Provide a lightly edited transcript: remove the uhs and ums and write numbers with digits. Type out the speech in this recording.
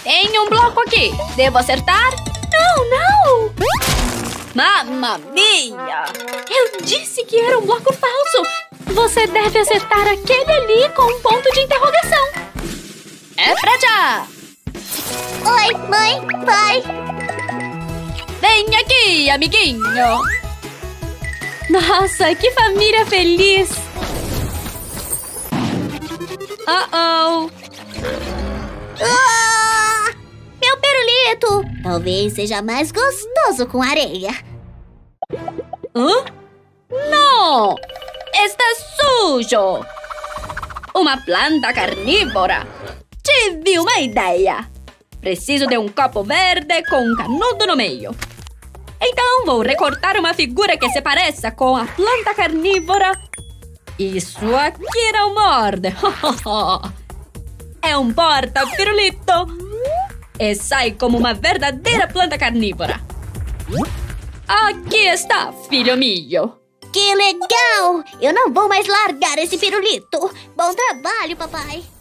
Tem um bloco aqui. Devo acertar? Não, não! Mamma mia! Eu disse que era um bloco falso. Você deve acertar aquele ali com um ponto de interrogação. É pra já! Oi, mãe, pai. Vem aqui, amiguinho! Nossa, que família feliz! Oh! Ah, meu pirulito! Talvez seja mais gostoso com areia. Hã? Não! Está sujo! Uma planta carnívora! Tive uma ideia! Preciso de um copo verde com um canudo no meio. Então vou recortar uma figura que se pareça com a planta carnívora. Isso aqui não morde! É um porta-pirulito! E sai como uma verdadeira planta carnívora! Aqui está, filho meu! Que legal! Eu não vou mais largar esse pirulito. Bom trabalho, papai.